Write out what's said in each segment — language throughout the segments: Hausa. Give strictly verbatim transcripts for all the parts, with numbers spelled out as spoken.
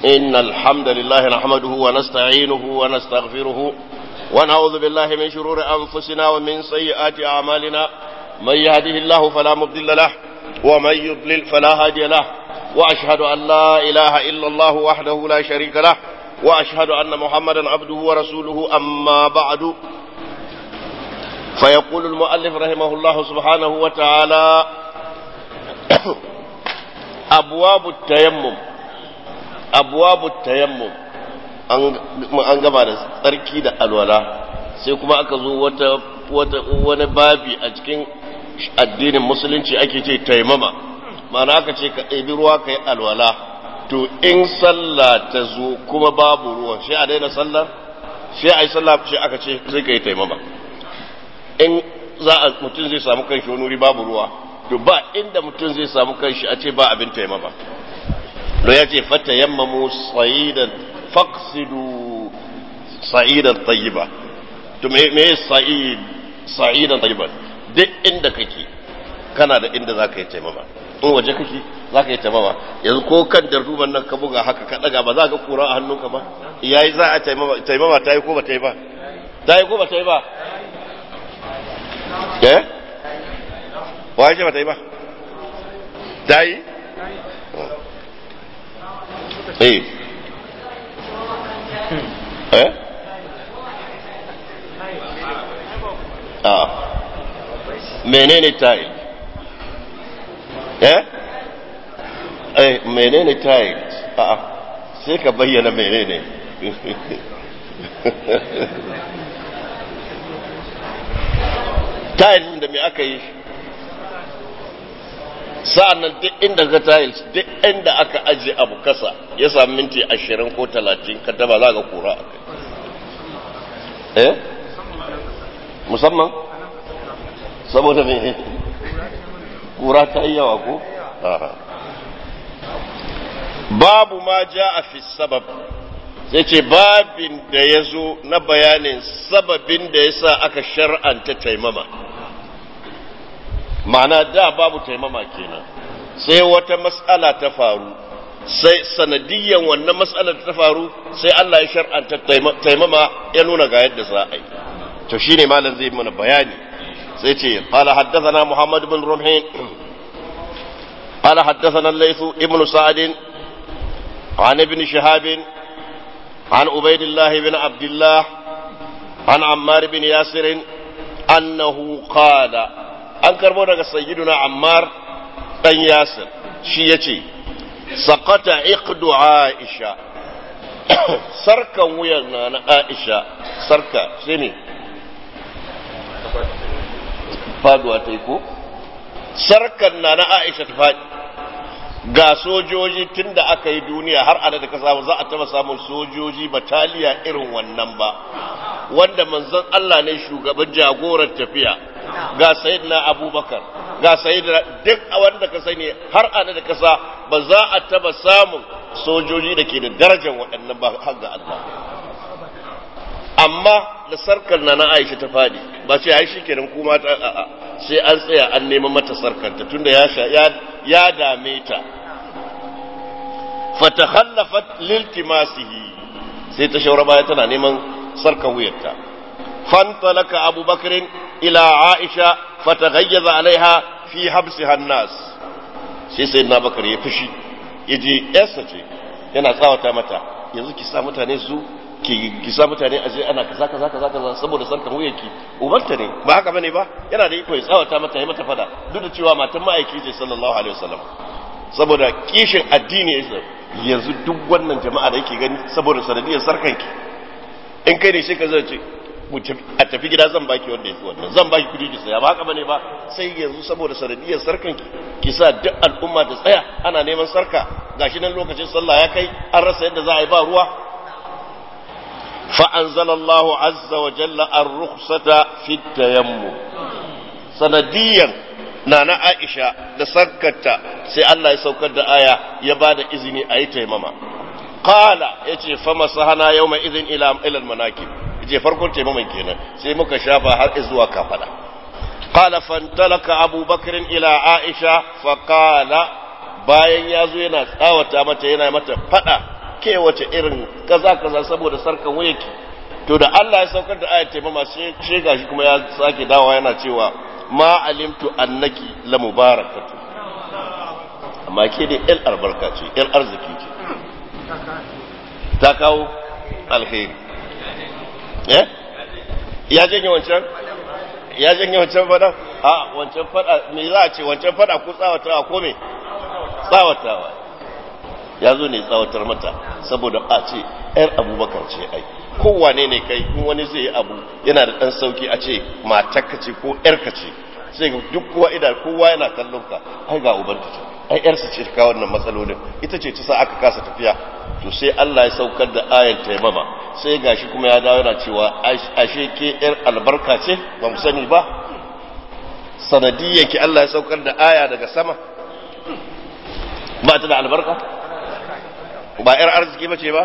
إن الحمد لله نحمده ونستعينه ونستغفره ونعوذ بالله من شرور أنفسنا ومن سيئات أعمالنا من يهده الله فلا مضل له ومن يضلل فلا هادي له وأشهد أن لا إله إلا الله وحده لا شريك له وأشهد أن محمدا عبده ورسوله أما بعد فيقول المؤلف رحمه الله سبحانه وتعالى أبواب التيمم أبواب التيمم an gaba da tsarki da alwala sai kuma aka zo wata wani babi a cikin addinin musulunci ake ce taimama ma'ana aka ce ka ɗebi ruwa ka yi alwala to in sallah ta zo kuma babu ruwa sai a daina sallah sai a yi sallah sai aka ce sai ka yi taimama in za a mutum zai samu kanshi wani wuri babu ruwa to ba inda mutum zai samu kanshi a ce ba abin taimama don ya ce fata yammamu sa'idan faqsidu sa'idan tayyiba to me me sa'id sa'idan tayyiba duk inda kake kana da inda zaka yi taimama in waje kake zaka yi taimama yanzu ko kan darduban nan ka buga haka ka daga ba za ka kura a hannunka ba yayi za a taimama taimama tayi ko ba tayi ba tayi ko ba tayi ba eh waje ba tayi ba tayi eh eh ah menene tayi eh eh menene tayi ah sai ka bayyana menene tayi da me aka yi sa'annan duk inda ga tiles duk inda aka aje abu kasa ya samu minti ashirin ko talatin ka taba za ka kura a kai eh musamman saboda me kura ta yi yawa ko babu ma ja a fi sabab sai ce babin da ya zo na bayanin sababin da ya sa aka shar'anta taimama ma'ana da babu taimama kenan sai wata mas'ala ta faru sai sanadiyan wannan mas'alar ta faru sai Allah ya shar'anta taimama ya nuna ga yadda za a yi to shine malam zai mana bayani sai ce qala haddathana Muhammad ibn Rumhin qala haddathana al-Layth ibn Sa'd an ibn Shihab an Ubaydillah ibn Abdullah an Ammar ibn Yasir annahu qala an karbo daga sayyiduna Ammar dan Yasir shi yace saqata iqdu Aisha sarkan wuyan na Aisha sarka shine faduwa tai ko sarkan na na Aisha ta fadi ga sojoji tunda aka yi duniya har ana da ka samu za a taba samun sojoji bataliya irin wannan ba wanda manzon Allah ne shugaban jagoran tafiya ga sayyidina Abubakar ga sayyidina duk wanda ka sani har ana da kasa ba za a taba samun sojoji da ke da darajar waɗannan ba har ga Allah amma da sarkar na na Aisha ta fadi ba ce ai shikenan kuma ta a'a sai an tsaya an nema mata sarkar ta tunda ya ya ya dame ta fatakhallafat liltimasihi sai ta shaura baya tana neman sarkar wuyarta fantalaka Abu Bakr ila Aisha fataghayyaza alaiha fi habsiha an-nas sai sayyidina Bakar ya fushi yaje yarsa ce yana tsawata mata yanzu ki sa mutane su ki sa mutane aje ana kaza kaza kaza kaza saboda sarkan wuyanki ubanta ne ba haka bane ba yana da iko ya tsawata mata ya mata fada duk da cewa matan ma'aiki ce sallallahu alaihi wasallam saboda kishin addini yanzu duk wannan jama'a da yake gani saboda sanadiyar sarkanki in kai ne sai ka zace a tafi gida zan baki wanda yafi wannan zan baki kudi ki saya ba haka bane ba sai yanzu saboda sanadiyar sarkanki ki sa duk al'umma ta tsaya ana neman sarka gashi nan lokacin sallah ya kai an rasa yadda za a yi ba ruwa فأنزل الله عز وجل الرخصة في التيمم سنديا نانا عائشة لسركتا سي الله يسوكد آية يباد إذني أي تيمما قال يتي فمسحنا يومئذ إلى إلى المناكب يتي فرقون تيمما كينا سي مكا شافا هل إزوا كفلا قال فانطلق أبو بكر إلى عائشة فقال bayan ya zo yana tsawata mata yana mata fada ke wace irin kaza kaza saboda sarkan wayaki to da Allah ya saukar da ayat taimama sai shega shi kuma ya sake dawa yana cewa ma alimtu annaki la mubarakatu amma ke da el albarka ce el arziki ce ta kawo alheri eh ya janye wancan ya janye wancan fada a wancan fada me za a ce wancan fada ku tsawatawa ko me tsawatawa ya zo ne tsawatar mata saboda a ce yar abubakar ce ai kowane ne kai in wani zai yi abu yana da dan sauki a ce matarka ce ko yarka ce sai duk kowa idan kowa yana kallon ka ai ga ubanta ce ai yarsa ce ka wannan matsalolin ita ce ta sa aka kasa tafiya to sai Allah ya saukar da ayan taimama sai gashi kuma ya dawo yana cewa ashe ke yar albarka ce ba mu sani ba sanadiyyar ki Allah ya saukar da aya daga sama ba ta da albarka ba yar arziki ba ce ba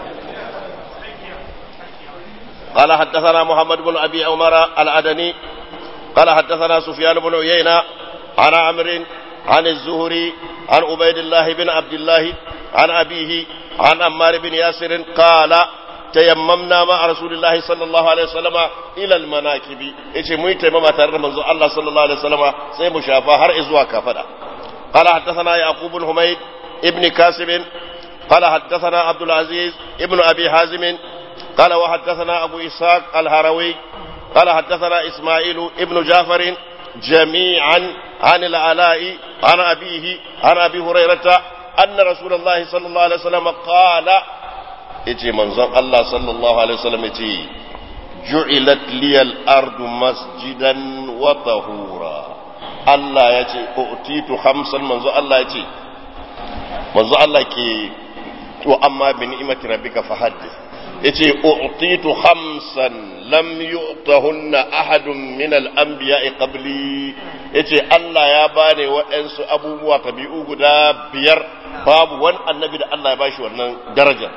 قال حدثنا محمد بن أبي عمر العدني قال حدثنا سفيان بن عيينة عن عمرو عن الزهري عن عبيد الله بن عبد الله عن أبيه عن عمار بن ياسر قال تيممنا مع رسول الله صلى الله عليه وسلم إلى المناكب إيش مي تيمم ترى منذ الله صلى الله عليه وسلم سي مشافا هر إزوا كفدا قال حدثنا يعقوب بن حميد ابن كاسب قال حدثنا عبد العزيز ابن أبي حازم قال وحدثنا أبو إسحاق الهروي قال حدثنا إسماعيل ابن جعفر جميعا عن العلاء عن أبيه عن أبي هريرة أن رسول الله صلى الله عليه وسلم قال إتي منظر الله صلى الله عليه وسلم إتي جعلت لي الأرض مسجدا وطهورا الله يتي أؤتيت خمسا منظر الله يتي منظر الله كي وأما بنعمة ربك فحدث yace u'titu khamsan lam yu'tahunna ahadun min al-anbiya'i qabli yace Allah ya bani waɗansu abubuwa tabi'u guda biyar babu wani annabi da Allah ya bashi wannan daraja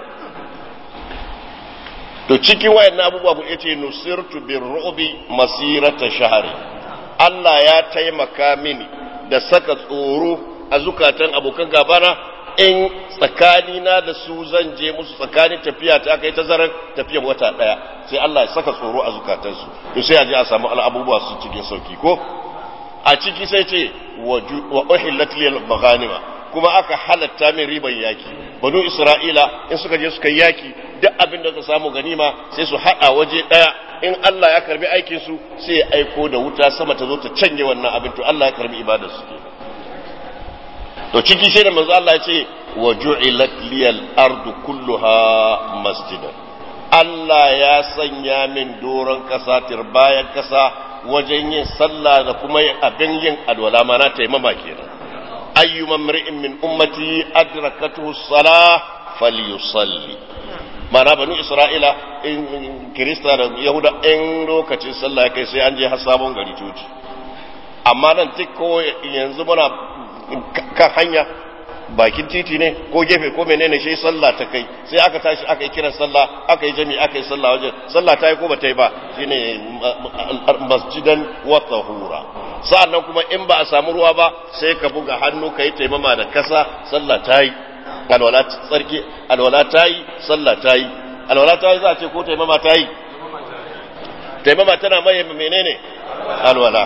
to cikin wayannan abubuwa yace nusirtu birru'bi masirata shahri Allah ya taimaka mini da saka tsoro a zukatan abokan gabana in tsakanina da su zan je musu tsakanin tafiya ta kai tazarar tafiyar wata daya sai Allah ya saka tsoro a zukatansu to sai a je a samu al'abubuwa su cikin sauki ko a ciki sai ce wa uhillat lil maghanima kuma aka halatta min riban yaki banu isra'ila in suka je suka yaki duk abin da suka samu ganima sai su hada waje daya in Allah ya karbi aikin su sai ya aiko da wuta sama ta zo ta canje wannan abin to Allah ya karbi ibadar su kenan to ciki sai da manzo Allah ya ce wa ju'ilat liyal ardu kulluha masjidan Allah ya sanya min doron kasa tirbayan kasa wajen yin sallah da kuma abin yin alwala mana taimama kenan ayyuma mri'in min ummati adrakatuhu as-salah falyusalli mana banu isra'ila in kirista da yahuda in lokacin sallah kai sai an je har sabon gari coci amma nan tikko yanzu muna kan hanya bakin titi ne ko gefe ko menene shi sallah ta kai sai aka tashi aka yi kiran sallah aka yi jami'i aka yi sallah wajen sallah ta yi ko ba ta yi ba shine masjidan wa tahura sa'annan kuma in ba a samu ruwa ba sai ka buga hannu ka yi taimama da kasa sallah ta yi alwala tsarki alwala ta yi sallah ta yi alwala ta yi za a ce ko taimama ta yi taimama tana mai menene alwala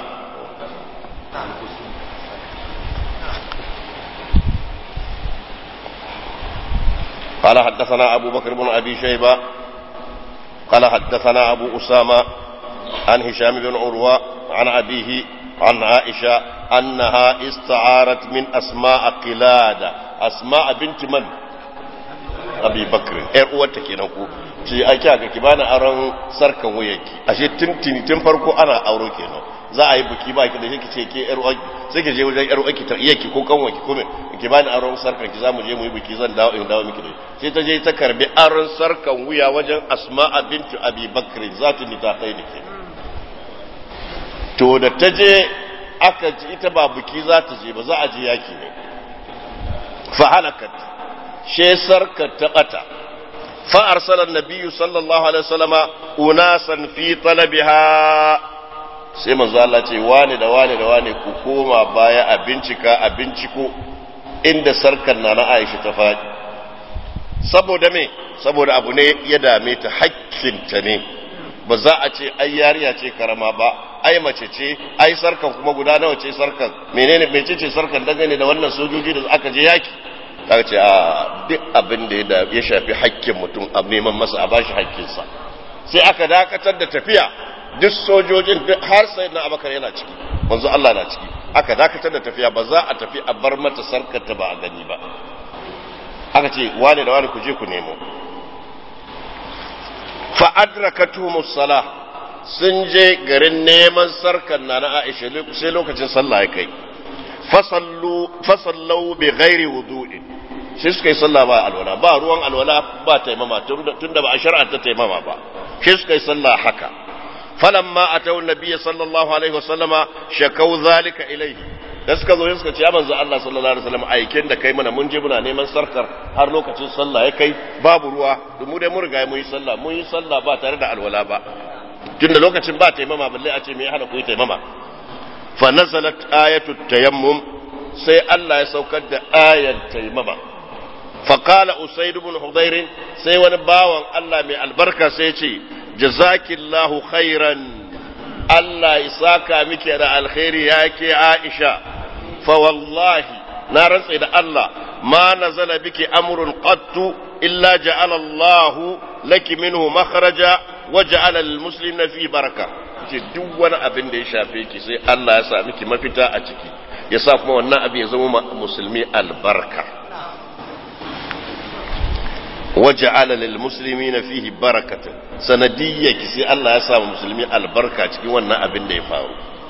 قال حدثنا أبو بكر بن أبي شيبة قال حدثنا أبو أسامة عن هشام بن عروة عن أبيه عن عائشة أنها استعارت من أسماء قلادة أسماء بنت من أبي بكر إيه أوتك ينقو ce ake aka ki bani aron sarkan wayarki ashe tuntuni tun farko ana auro kenan za a yi buki ba ki da shi ce ke yar uwaki sai ki je wajen yar uwaki ta iyaki ko kan waki ko me ki bani aron sarkan ki zamu je mu yi buki zan dawo in dawo miki da sai ta je ta karbi aron sarkan wuya wajen Asma'a bintu Abi Bakr zatu ni ta kai dake to da ta je aka ji ita ba buki za ta je ba za a je yaki ne fa halakat she sarka ta bata فأرسل النبي صلى الله عليه وسلم أناسا في طلبها sai manzo Allah ce wani da wani da wani ku koma baya a bincika a binciko inda sarkar na na Aisha ta faɗi saboda me saboda abu ne ya dame ta hakkinta ne ba za a ce ai yariya ce karama ba ai mace ce ai sarkan kuma guda nawa ce sarkan menene mece ce sarkan dangane da wannan sojoji da aka je yaki ta ce a duk abin da ya shafi hakkin mutum a neman masa a bashi hakkinsa sai aka dakatar da tafiya duk sojojin har sai na abakar yana ciki manzo Allah na ciki aka dakatar da tafiya ba za a tafi a bar mata sarkarta ba a gani ba aka ce wane da wane ku je ku nemo fa adrakatuhum as-salah sun je garin neman sarkar na na Aisha sai lokacin sallah ya kai fasallu fasallu bi ghairi wudu'in sai suka yi sallah ba alwala ba ruwan alwala ba taimama tunda ba a shar'anta taimama ba sai suka yi sallah haka falamma atau nabiyyi sallallahu alaihi wasallama shakau zalika ilayhi da suka zo suka ce ya manzo Allah sallallahu alaihi wasallam aikin da kai mana mun je muna neman sarkar har lokacin sallah ya kai babu ruwa mu dai mun riga mun yi sallah mun yi sallah ba tare da alwala ba tunda lokacin ba taimama balle a ce me ya hana ku yi taimama fa nazalat ayatu tayammum sai Allah ya saukar da ayan taimama fa qala usayd ibn hudayr sai wani bawan Allah mai albarka sai ya ce jazakillahu khairan Allah isaka miki da alkhairi yake Aisha fa wallahi na rantsa da Allah ma nazala biki amrun qattu illa ja'ala Allah laki minhu makhraja wa ja'ala lil muslimina fi baraka ce duk wani abin da ya shafe ki sai Allah ya sa miki mafita a ciki ya sa kuma wannan abin ya zama musulmi albarka waja'ala lil muslimina fihi barakatan sanadiyyaki sai Allah ya sa musulmi albarka cikin wannan abin da ya faru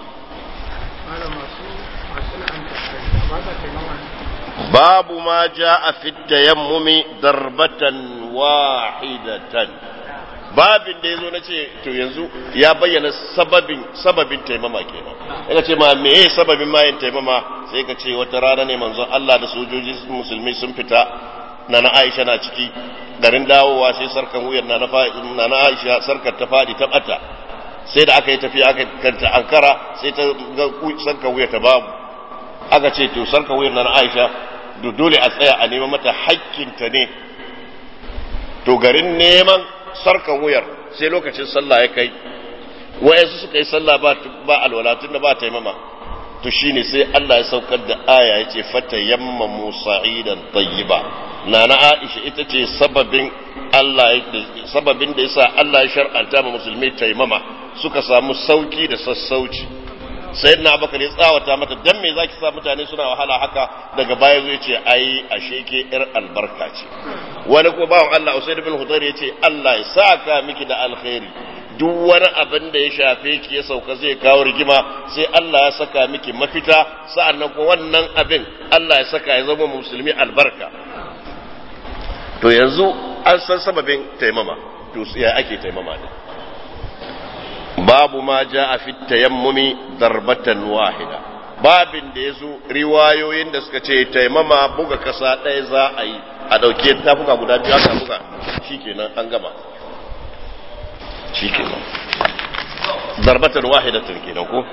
babu ma jaa fi tayammumi darbatan wahidatan babin da yazo nace to yanzu ya bayyana sababin sababin taimama kenan ina ce ma meye sababin mayin taimama sai ka ce wata rana ne manzon Allah da sojoji musulmi sun fita nana Aisha na ciki garin dawowa sai sarkan wuyar nana nana Aisha sarkar ta fadi ta bata sai da aka yi tafiya aka kanta Ankara sai ta ga sarkan wuyar ta babu aka ce to sarkan wuyar nana Aisha dole a tsaya a neman mata hakkinta ne to garin neman sarkan wuyar sai lokacin sallah ya kai wayansu suka yi sallah ba ba alwala tunda ba taimama to shine sai Allah ya saukar da aya yace fatayammamu sa'idan tayyiba nana Aisha ita ce sababin Allah sababin da yasa Allah ya shar'anta ma musulmi taimama suka samu sauki da sassauci sayyidina Abubakar ya tsawata mata dan me zaki sa mutane suna wahala haka daga baya zai ce ai ashe ke yar albarka ce wani ko bawon Allah Usayd ibn Hudayr yace Allah ya saka miki da alkhairi duk wani abin da ya shafe ki ya sauka zai kawo rigima sai Allah ya saka miki mafita sa'annan ko wannan abin Allah ya saka ya zama musulmi albarka to yanzu an san sababin taimama to ya ake taimama ne babu ma jaa fi tayammumi darbatan wahida babin da yazo riwayoyin da suka ce taimama buga kasa ɗaya za a yi a dauke tafuka guda biyu aka buga shikenan an gama shikenan darbatan wahidatan kenan ko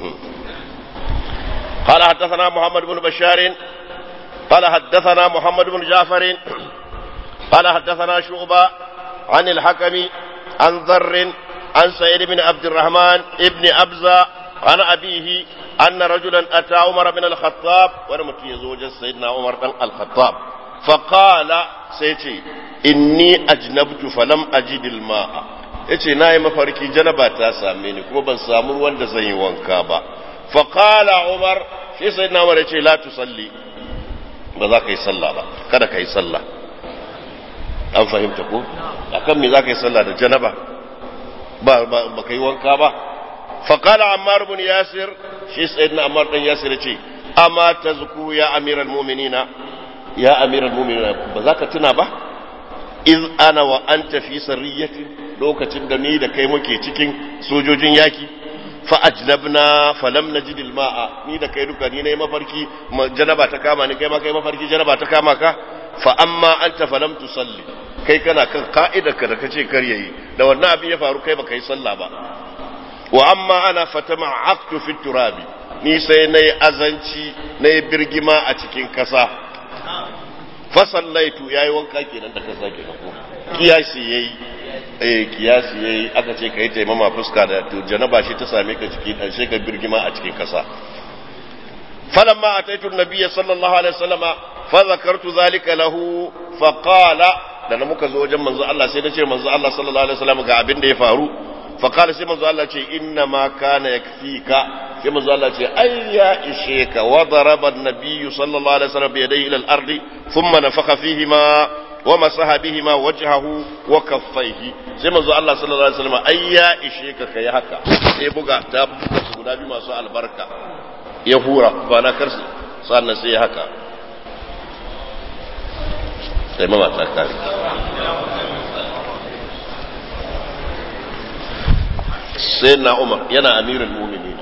قال حدثنا محمد بن بشار قال حدثنا محمد بن جعفر قال حدثنا شعبة عن الحكم عن ذر عن سعيد بن عبد الرحمن ابن أبزة عن أبيه أن رجلا أتى عمر بن الخطاب ولم يزوج سيدنا عمر بن الخطاب فقال سيتي إني أجنبت فلم أجد الماء yace nayi mafarki janaba ta same ni kuma ban samu ruwan da zan yi wanka ba fa qala umar shi sayyidina umar yace la tusalli ba za ka yi sallah ba kada ka yi sallah an fahimta ko akan me za ka yi sallah da janaba ba ba ka yi wanka ba fa qala ammar ibn yasir shi sayyidina ammar dan yasir yace amma tazku ya amiral mu'minina ya amiral mu'minina ba za ka tuna ba iz ana wa anta fi sarriyati lokacin da ni da kai muke cikin sojojin yaki fa ajnabna falam najid alma'a ni da kai duka ni nayi mafarki janaba ta kama ni kai ma kai mafarki janaba ta kama ka fa amma anta falam tusalli kai kana kan ka'idarka da kace kar yayi da wannan abin ya faru kai baka yi sallah ba wa amma ana fatama'aqtu fi turabi ni sai nayi azanci nayi birgima a cikin kasa fa sallaitu yayi wanka kenan da kasa kenan ko kiyasi yayi eh kiyasi yayi aka ce kai taimama fuska da to janaba shi ta same ka jiki dan sai ka birgima a cikin kasa falamma ataitu an-nabiy sallallahu alaihi wasallama fa zakartu zalika lahu fa qala da muka zo wajen manzo Allah sai nace manzo Allah sallallahu alaihi wasallam ga abin da ya faru fa qala sai manzo Allah ce inna ma kana yakfika sai manzo Allah ce ay ya isheka wa daraba an-nabiy sallallahu alaihi wasallam bi yadayhi ila al-ardi thumma nafakha fihima wa masaha bihima wajhahu wa kaffaihi sai manzo Allah sallallahu alaihi wasallam ay ya isheka kai haka sai buga ta buga su guda biyu masu albarka ya hura ba na karsu sannan sai haka sai mama ta kare sai na Umar yana amirul mu'minin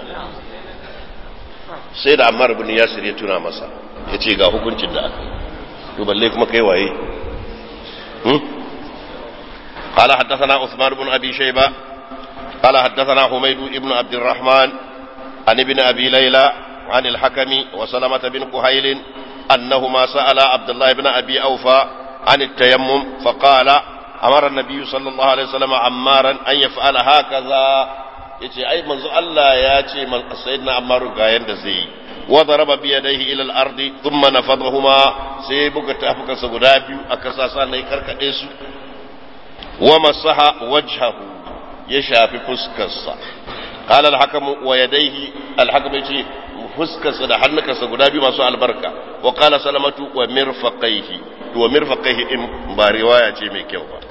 sai da Ammar ibn Yasir ya tuna masa yace ga hukuncin da aka to balle kuma kai waye hmm قال حدثنا عثمان بن أبي شيبة قال حدثنا حميد بن عبد الرحمن عن ابن أبي ليلى عن الحكم وسلمة بن كهيل أنهما سأل عبد الله بن أبي أوفى عن التيمم فقال أمر النبي صلى الله عليه وسلم عمارا أن يفعل هكذا يتي أي منذ الله ياتي من سيدنا عمار غاين دزي وضرب بيديه إلى الأرض ثم نفضهما سيبك تافك سغدابي أكساسا نيكرك إيسو ومسح وجهه يشافي فسكسا قال الحكم ويديه الحكم يتي fuskarsa da hannukansa guda biyu masu albarka wa qala salamatu wa mirfaqaihi wa mirfaqaihi in ba riwaya ce mai kyau ba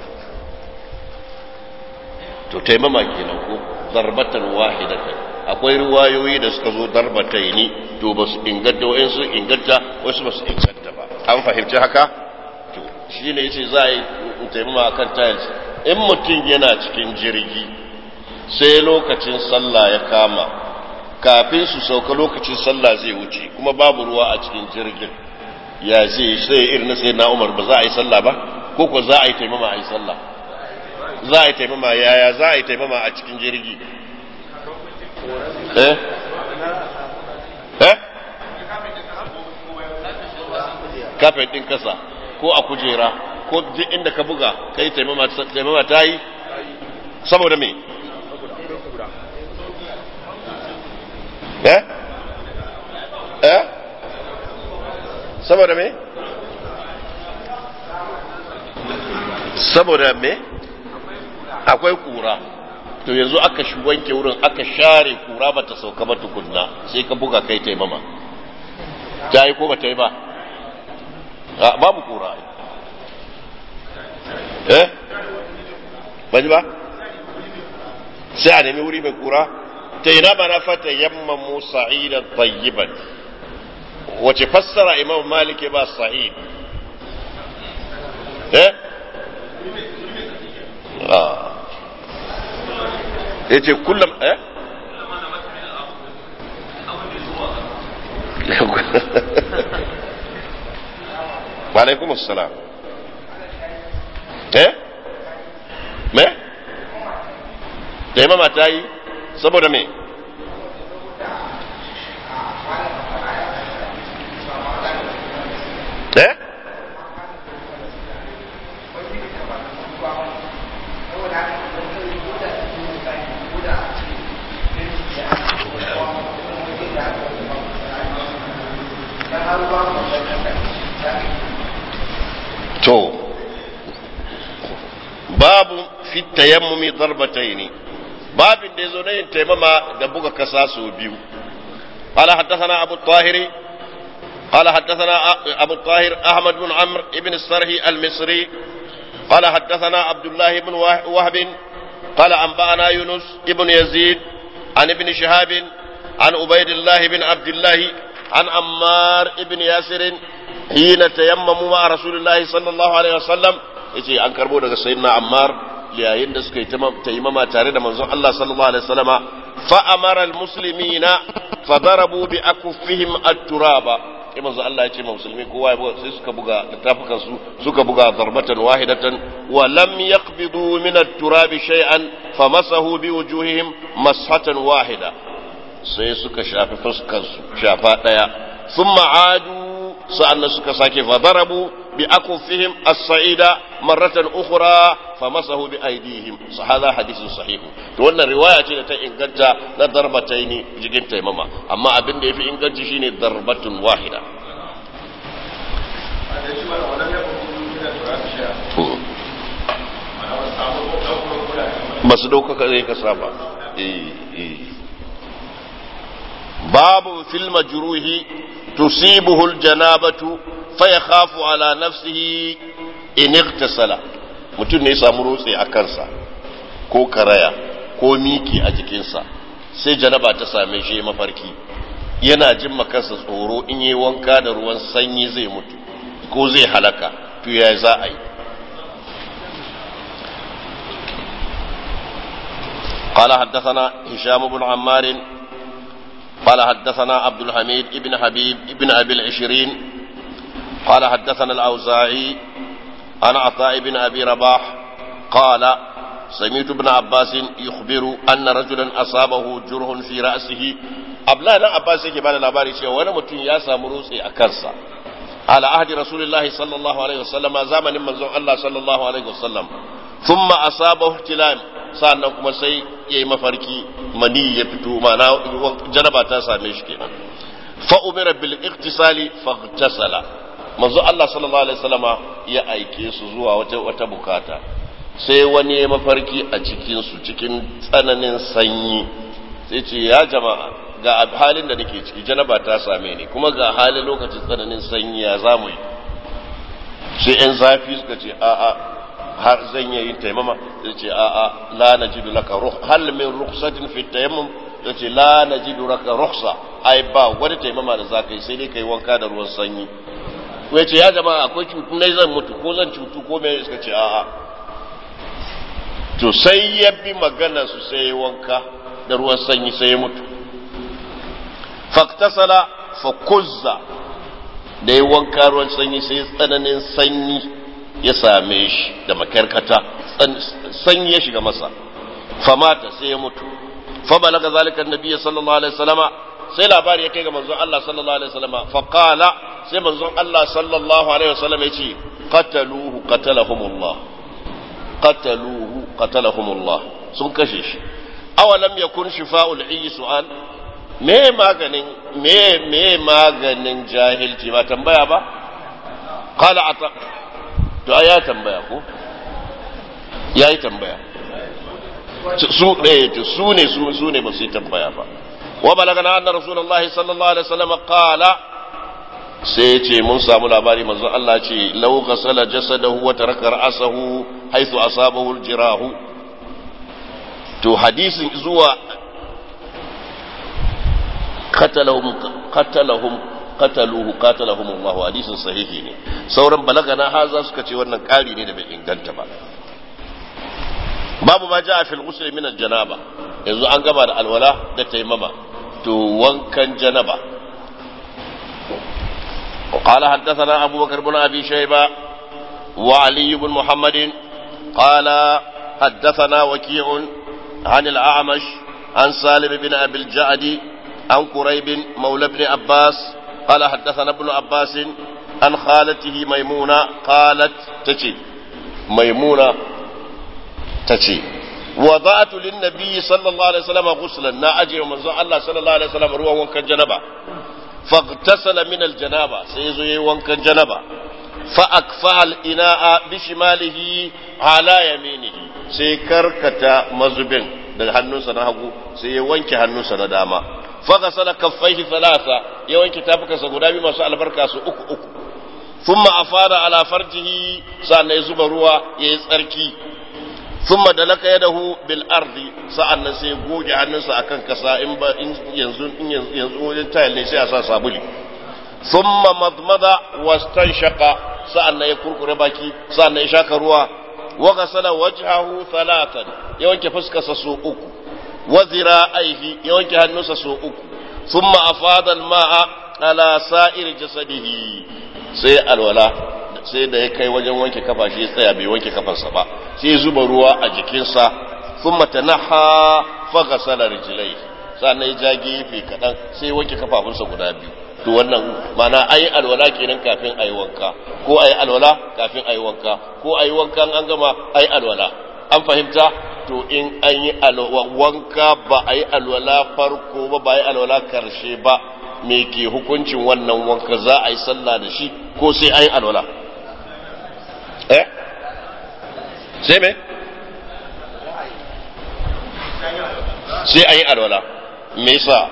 to taimama kenan ko darbatan wahidatan akwai riwayoyi da suka zo darbataini to ba su inganta wayan su inganta wasu ba su inganta ba an fahimci haka to shine yace za a yi taimama akan tiles in mutum yana cikin jirgi sai lokacin sallah ya kama kafin su sauka lokacin sallah zai wuce kuma babu ruwa a cikin jirgin ya zai sai irin na sai na Umar ba za a yi sallah ba ko ko za a yi taimama a yi sallah za a yi taimama yaya za a yi taimama a cikin jirgi eh eh kafin din kasa ko a kujera ko duk inda ka buga kai taimama taimama ta yi saboda me eh eh saboda me saboda me akwai kura to yanzu aka shi wanke wurin aka share kura bata sauka ba tukunna sai ka buga kai taimama ta yi ko bata yi ba babu kura eh baji ba sai a nemi wuri mai kura ta ina ba na fata yamma mu sa'idan tayyiban wace fassara imam malik ba sa'id eh ah yace kullum eh wa alaikum assalam eh me da imama ta yi saboda me eh to babu fi tayammumi darbataini babin da yazo na yin taimama da buga kasa su biyu qala haddathana abu tahiri qala haddathana abu tahir ahmad bin amr ibn sarhi al-misri qala haddathana abdullah ibn wahb qala anba'ana yunus ibn yazid an ibn shihab an ubaydillah ibn abdullah an ammar ibn yasir hina tayammamu ma rasulullah sallallahu alaihi wasallam yace an karbo daga sayyidina ammar yayin da suka yi taimama tare da manzon Allah sallallahu alaihi wasallama fa amara almuslimina fa darabu bi akuffihim at-turaba sai manzon Allah ya ce musulmi kowa sai suka buga tafukan su suka buga darbatan wahidatan wa lam yaqbidu min at-turabi shay'an famasahu bi wujuhihim mashatan wahida sai suka shafi fuskar su shafa daya thumma adu sa'annan suka sake fa darabu bi akufihim as-sa'ida marratan ukhra famasahu bi aydihim sa hadha hadithun sahih to wannan riwaya ce da ta inganta na darbataini jigin taimama amma abin da yafi inganci shine darbatun wahida basu dauka kai ka saba eh eh babu fil majruhi tusibuhu aljanabatu fayakhafu ala nafsihi in ightasala mutun ne ya samu rotse a kansa ko karaya ko miki a jikinsa sai janaba ta same shi mafarki yana jin makansa tsoro in yi wanka da ruwan sanyi zai mutu ko zai halaka to ya za a yi قال حدثنا هشام بن عمار قال حدثنا عبد الحميد ابن حبيب ابن أبي العشرين قال حدثنا الأوزاعي عن عطاء بن أبي رباح قال سمعت ابن عباس يخبر أن رجلا أصابه جرح في رأسه أبلانا عباس يجب الأباري شيء وانا متن ياسا مروسي أكرسا على عهد رسول الله صلى الله عليه وسلم زمن من الله صلى الله عليه وسلم ثم أصابه احتلام sannan kuma sai ya yi mafarki mani ya fito mana janaba ta same shi kenan fa umira bil iktisali faghtasala manzo Allah sallallahu alaihi wasallama ya aike su zuwa wata wata bukata sai wani ya mafarki a cikin su cikin tsananin sanyi sai ce ya jama'a ga halin da nake ciki janaba ta same ni kuma ga halin lokacin tsananin sanyi ya zamu yi sai yan zafi suka ce a'a har zan yi taimama zai ce a'a la najidu laka ruh hal min rukhsatin fi tayammum zai ce la najidu laka rukhsa ai ba wani taimama da zaka yi sai dai kai wanka da ruwan sanyi ko yace ya jama'a akwai cutu ne zan mutu ko zan cutu ko me suka ce a'a to sai ya bi magana su sai wanka da ruwan sanyi sai ya mutu faktasala fa kuzza da ya wanka ruwan sanyi sai tsananin sanyi ya same shi da makarkata sanyi ya shiga masa famata sai ya mutu fa balaga zalika annabi sallallahu alaihi wasallama sai labari ya kai ga manzon Allah sallallahu alaihi wasallama fa qala sai manzon Allah sallallahu alaihi wasallama yace qataluhu qatalahumullah qataluhu qatalahumullah sun kashe shi awalam yakun shifa'ul ayyi su'al me maganin me me maganin jahilci ba tambaya ba qala ata to ya tambaya ko yayi tambaya su ne su ne su ne ba su tambaya ba wa balagana anna rasulullahi sallallahu alaihi wasallam qala sai ce mun samu labari manzo Allah ce law ghasala jasadahu wa taraka ra'sahu haythu asabahu al-jirahu to hadisin zuwa qatalahum qatalahum qataluhu qatalahum Allah hadisin sahihi ne sauran balagana haza suka ce wannan kari ne da bai inganta ba babu ma jaa fil ghusl min al-janaba yanzu an gaba da alwala da taimama to wankan janaba قال حدثنا أبو بكر بن أبي شيبة وعلي بن محمد قال حدثنا وكيع عن الأعمش عن سالم بن أبي الجعد عن قريب مولى بن عباس قال حدثنا ابن عباس عن خالته ميمونة قالت تشي ميمونة تشي وضعت للنبي صلى الله عليه وسلم غسلا نا أجي ومن الله صلى الله عليه وسلم روى وكان جنبا فاغتسل من الجنابة سيزوي وكان جنبا فأكفأ الإناء بشماله على يمينه سيكركتا مزبن daga hannunsa na hagu sai ya wanke hannunsa na dama faghasala kaffaihi thalatha ya wanke tafukansa guda biyu masu albarka su uku uku thumma afada ala farjihi sannan ya zuba ruwa yayi tsarki thumma dalaka yadahu bil ardi sa'annan sai goge hannunsa akan kasa in ba yanzu in yanzu wajen tayil ne sai ya sa sabuli thumma madmada wastanshaqa sa'annan ya kurkure baki sa'annan ya shaka ruwa wa ghasala wajhahu thalathan ya wanke fuskarsa so uku wa zira'aihi ya wanke hannunsa so uku thumma afada al-ma'a ala sa'ir jasadihi sai alwala sai da ya kai wajen wanke kafa shi tsaya bai wanke kafarsa ba sai zuba ruwa a jikinsa thumma tanaha fa ghasala rijlaihi sannan ya ja gefe kadan sai wanke kafafunsa guda biyu to wannan mana ayi alwala kenan kafin ayi wanka ko ayi alwala kafin ayi wanka ko ayi wankan an gama ayi alwala an fahimta to in an yi wanka ba ayi alwala farko ba ba ayi alwala karshe ba me ke hukuncin wannan wanka za a yi sallah da shi ko sai ayi alwala eh sai me sai ayi alwala me yasa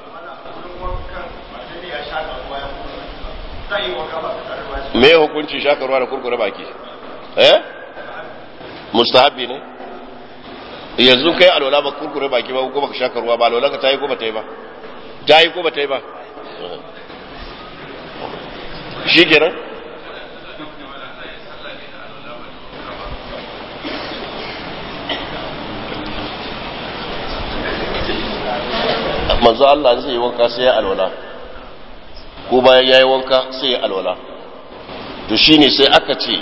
me hukunci shakarwa da kurkure baki eh mustahabi ne yanzu kai alwala ba kurkure baki ba ko baka shakarwa ba alwala ka tayi ko ba tayi ba tayi ko ba tayi ba shikenan manzo Allah zai yi wanka sai ya alwala ko bayan yayi wanka sai ya alwala to shine sai aka ce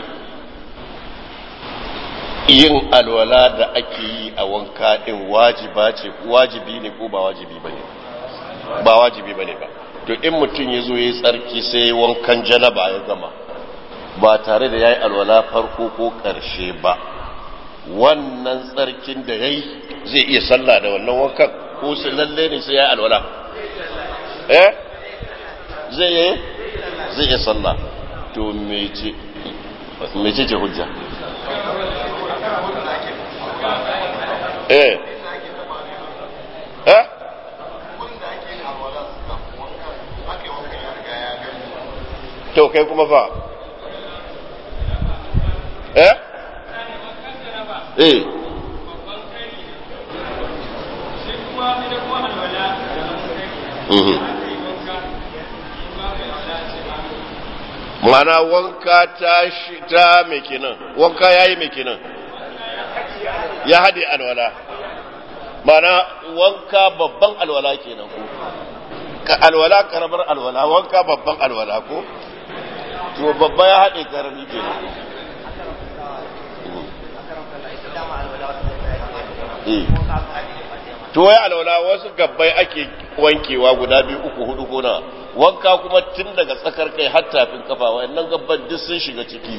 yin alwala da ake yi a wanka din wajiba ce wajibi ne ko ba wajibi bane ba wajibi bane ba to in mutum yazo yayi tsarki sai wankan janaba ya gama ba tare da yayi alwala farko ko karshe ba wannan tsarkin da yayi zai iya sallah da wannan wankan ko sai lalle ne sai yayi alwala eh zai yi zai iya sallah to mece mece ce hujja eh eh to kai kuma fa eh eh mhm mana wanka ta shi ta me kenan wanka yayi me kenan ya hade alwala mana wanka babban alwala kenan ko ka alwala karamar alwala wanka babban alwala ko to babba ya hade karami kenan eh to wai alwala wasu gabbai ake wankewa guda biyu uku hudu ko na wanka kuma tun daga tsakar kai har tafin kafa wayannan gabban duk sun shiga ciki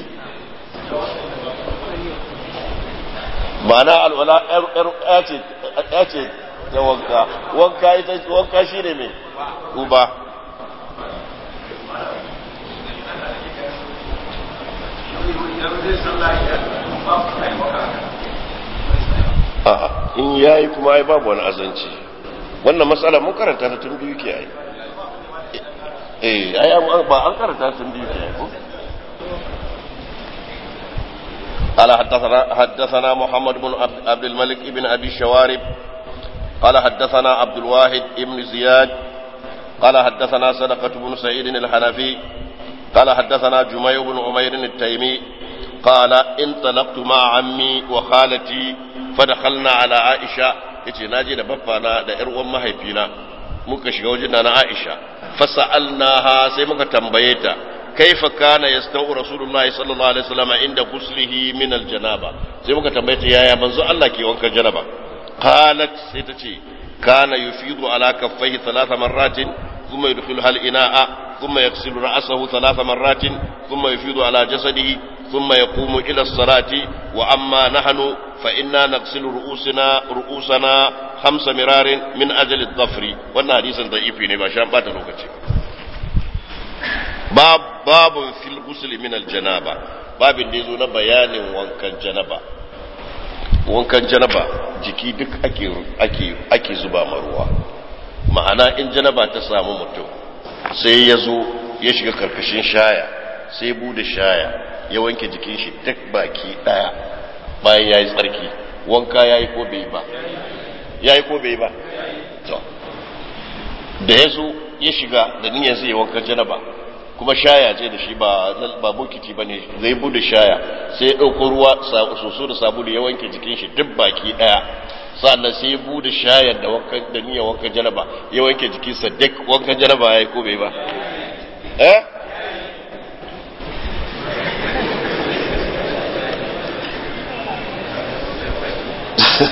ma'ana alwala ya ce ya ce ta wanka wanka ita wanka shine me uba a'a in yayi kuma ai babu wani azanci wannan matsala mun karanta ta tun biyu ke ai eh ai ba an karanta tun biyu ke ai ko قال حدثنا حدثنا محمد بن عبد الملك بن ابي الشوارب قال حدثنا عبد الواحد بن زياد قال حدثنا صدقة بن سعيد الحنفي قال حدثنا جميع بن عمير التيمي قال انطلقت مع عمي وخالتي فدخلنا على عائشة yace naje da baffana da ƴar uwan mahaifina muka shiga wajen na Aisha fasa'alnaha sai muka tambaye ta kaifa kana yastau rasulullahi sallallahu alaihi wasallam inda ghuslihi min aljanaba sai muka tambaye ta yaya manzo Allah ke wankan janaba qalat sai ta ce kana yufidu ala kaffaihi thalatha marratin thumma yudkhiluha al-ina'a thumma yaghsilu ra'sahu thalatha marratin thumma yufidu ala jasadihi ثم يقوم إلى الصلاة وأما نحن فإنا نغسل رؤوسنا رؤوسنا خمس مرار من أجل الظفر وأن حديثا ضعيف نباشان بات لوكتي باب باب في الغسل من الجنابة باب نزول بيان وانكا جنابة وانكا جنابة jiki duk ake ake ake zuba maruwa ma'ana in janaba ta samu mutum sai ya zo ya shiga karkashin shaya sai bude shaya ya wanke jikin shi duk baki daya bayan yayi tsarki wanka yayi ko bai ba yayi ko bai ba to da yazo ya shiga da niyyar zai wanka janaba kuma shaya ce da shi ba ba bokiti bane zai bude shaya sai ya dauko ruwa soso da sabulu ya wanke jikin shi duk baki daya sannan sai ya bude shayar da wankan da niyyar wanka janaba ya wanke jikinsa duk wanka janaba yayi ko bai ba eh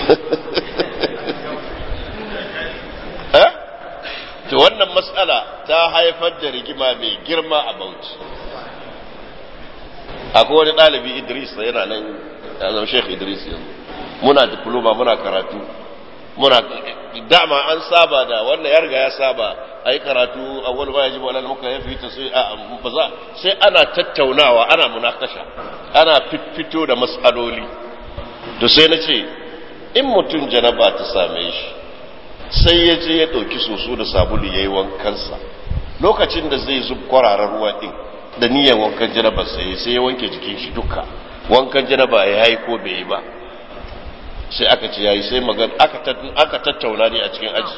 to wannan mas'ala ta ta haifar da rigima mai girma a Bauchi. Akwai wani ɗalibi Idris yana nan, ya zama Sheikh Idris yanzu. Muna diploma muna karatu. Muna dama an saba da wannan ya riga ya saba a yi karatu a wani baya ji wani muka ya fita sai ba za sai ana tattaunawa ana munakasha ana fito da matsaloli. To sai na ce in mutum janaba ta same shi sai ya je ya ɗauki soso da sabulu ya yi wankansa lokacin da zai zub kwararar ruwa ɗin da niyyar wankan janaba sai sai ya wanke jikin shi duka wankan janaba ya yi ko bai yi ba sai aka ce yayi sai magana aka tattauna ne a cikin aji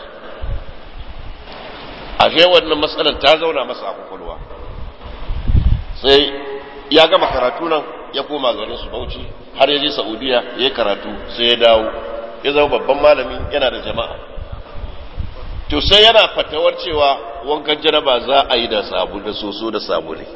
ashe wannan matsalar ta zauna masa a kwakwalwa sai ya gama karatu nan ya koma garin su Bauchi har ya je Saudiya ya yi karatu sai ya dawo ya zama babban malami yana da jama'a. To sai yana fatawar cewa wankan janaba za a yi da sabu da soso da sabuli,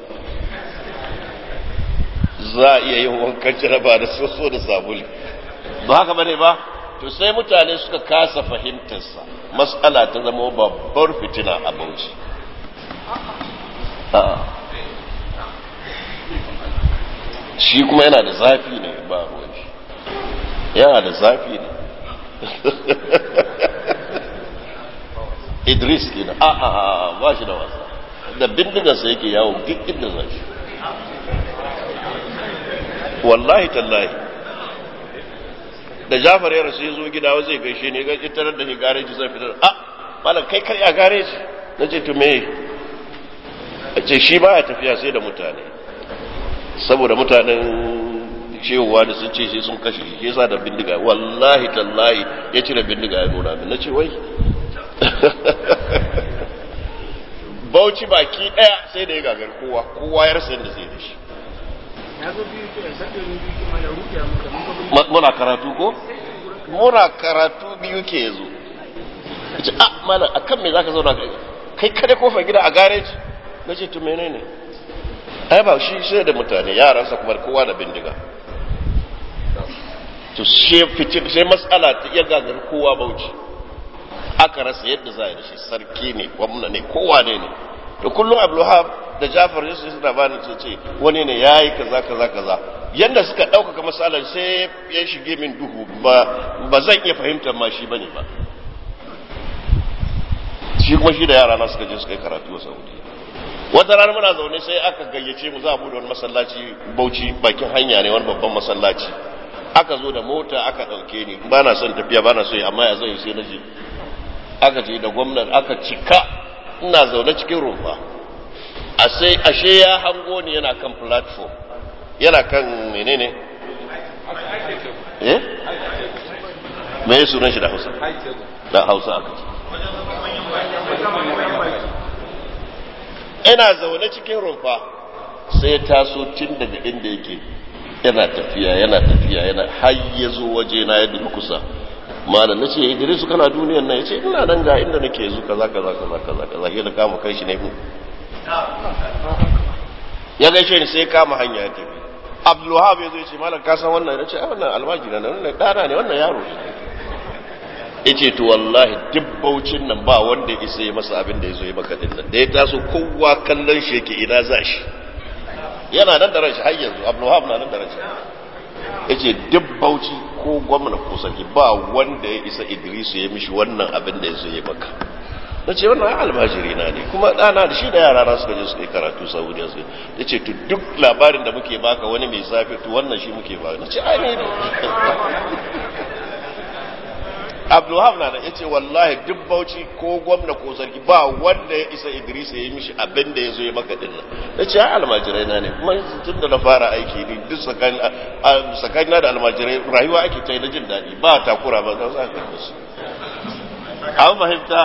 za a iya yin wankan janaba da soso da sabuli, ba haka bane ba. To sai mutane suka kasa fahimtarsa, mas'ala ta zama babbar fitina a Bauchi. Shi kuma yana da zafi ne ba ruwan shi, yana da zafi ne. Idris kenan a a a ba shi da wasa da bindigarsa yake yawo duk inda za shi, wallahi tallahi. Da Jafar ya rasu ya zo gida zai gaishe ne ga itarar da ni gareji zai fitar a malam kai kar ya gareji na ce to me a ce shi ba ya tafiya sai da mutane saboda mutanen cewa da sun ce sai sun kashe shi yasa da bindiga wallahi tallahi ya cire bindiga ya nuna min na ce wai Bauchi baki daya sai da ya gagar kowa kowa ya rasa yadda zai da shi. Muna karatu ko? Muna karatu biyu ke yazo. Ce a mana akan me zaka zauna kai kada kofar gida a gareji? Nace to menene? Ai ba shi sai da mutane yaransa kuma kowa da bindiga. To she fice sai mas'ala ta iya gagar kowa Bauchi. Aka rasa yadda za a yi da shi sarki ne gwamna ne kowa ne ne. To kullum Abdulwahab da Jafar Yusuf suna bani ce ce wani ne yayi kaza kaza kaza yanda suka dauka masalan sai ya shige min duhu ba ba zan iya fahimtar ma shi bane ba. Shi kuma shi da yara na suka je suka yi karatu a Saudi. Wata rana muna zaune sai aka gayyace mu za a bude wani masallaci Bauchi bakin hanya ne wani babban masallaci. Aka zo da mota aka dauke ni ba na son tafiya ba na so amma ya zai sai na je. Aka je da gwamnati aka cika ina zaune cikin rumfa. Ashe ya hango ni yana kan platform yana kan menene eh me ya sunan shi da Hausa da Hausa aka ce ina zaune cikin rumfa sai ya taso tun daga inda yake yana tafiya yana tafiya yana har ya zo waje na ya kusa malam nace Idris kana duniyar nan yace ina nan ga inda nake yanzu kaza kaza kaza kaza kaza sai da kama kai shi ne ya gaishe ni sai kama hanya ya tafi. Abdul Wahab yazo yace malam ka san wannan yace ai wannan almajiri ne wannan dana ne wannan yaro yace to wallahi duk Bauchin nan ba wanda ya isa ya masa abin da yazo ya maka din nan da ya taso kowa kallon shi yake ina za shi yana nan da ranshi har yanzu Abdul Wahab na nan da ranshi yace duk Bauchi ko gwamna ko sarki ba wanda ya isa Idris ya mishi wannan abin da yazo ya maka. Nace wannan almajiri na ne kuma dana da shi da yara na suka je suka yi karatu Saudiya sai yace to duk labarin da muke baka wani mai zafi to wannan shi muke baka. Nace ai ne Abdul Wahab na yace wallahi duk Bauchi ko gwamna ko sarki ba wanda ya isa Idris ya yi mishi abin da yazo ya maka din nan. Nace ai almajirai na ne kuma tun da na fara aiki ni duk sakan sakan da almajirai rayuwa ake ta yi na jin dadi ba takura ba za ka da su. An fahimta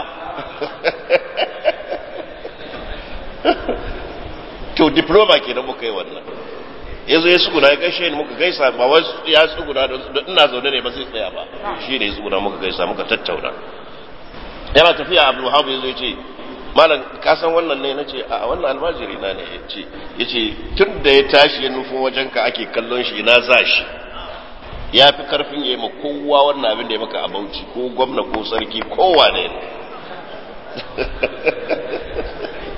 to diploma kenan muka yi wannan yazo ya tsuguna ya gaishe ni muka gaisa ba wai ya tsuguna da ina zaune ne ba zai tsaya ba shi ne ya tsuguna muka gaisa muka tattauna yana tafiya Abdul Wahab yazo ya ce malam ka san wannan ne nace a wannan almajiri na ne yace yace tun da ya tashi ya nufin wajenka ake kallon shi ina za shi ya fi karfin yayi ma kowa wannan abin da ya maka a Bauchi ko gwamna ko sarki kowa ne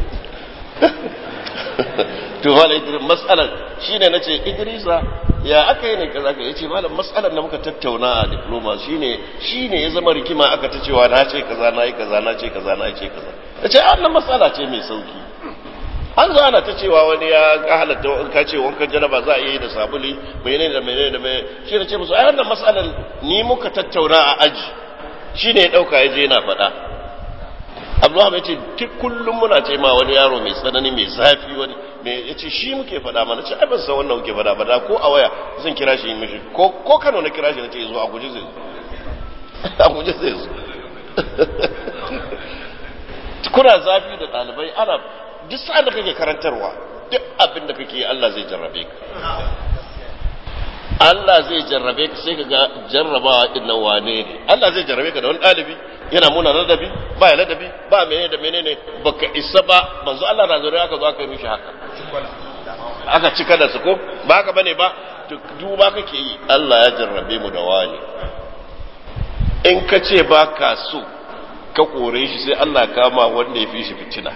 to wala idris mas'alan shine nace idrisa ya aka yi ne kaza ka yace malam mas'alan da muka tattauna a diploma shine shine ya zama rikima aka ta cewa na ce kaza na yi kaza na ce kaza na ce kaza yace wannan mas'ala ce mai sauki an zo ana ta cewa wani ya halatta in ka ce wankan janaba za a yi da sabuli menene da menene da menene shi ne ce musu ai wannan mas'alan ni muka tattauna a aji shine ya dauka ya je yana faɗa Abdullahi ya ce duk kullum muna ce ma wani yaro mai tsanani mai zafi wani mai ya ce shi muke faɗa mana ce ai ban san wannan muke faɗa ba da ko a waya zan kira shi mishi ko ko Kano na kira shi na ce zo a guje zai zo a guje zai zo kuna zafi da ɗalibai ana duk sa'an da kake karantarwa duk abin da kake Allah zai jarrabe ka Allah zai jarrabe ka sai ka ga jarrabawa din nan wane ne Allah zai jarrabe ka da wani ɗalibi yana muna ladabi ba ya ladabi ba menene da menene baka isa ba manzo Allah na zure aka zo aka yi mishi haka aka cika da su ko ba haka bane ba duba kake yi Allah ya jarrabe mu da wani in ka ce ba ka so ka kore shi sai Allah kama wanda ya fi shi fitina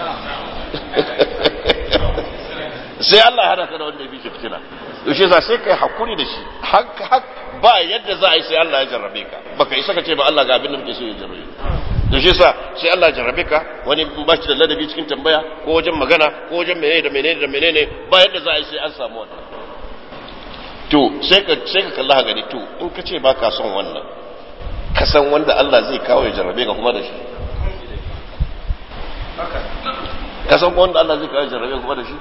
sai Allah ya hada ka da wanda ya fi shi fitina yaushe za sai kai hakuri da shi hak ba yadda za a yi sai Allah ya jarrabe ka baka isa ka ce ba Allah ga abin da muke so ya jarrabe yaushe sa sai Allah ya jarrabe ka wani ba shi da ladabi cikin tambaya ko wajen magana ko wajen menene da menene da menene ba yadda za a yi sai an samu wannan to sai ka sai ka kalla gani to in ka ce baka son wannan ka san wanda Allah zai kawo ya jarrabe ka kuma da shi ka san wanda Allah zai kawo ya jarrabe ka kuma da shi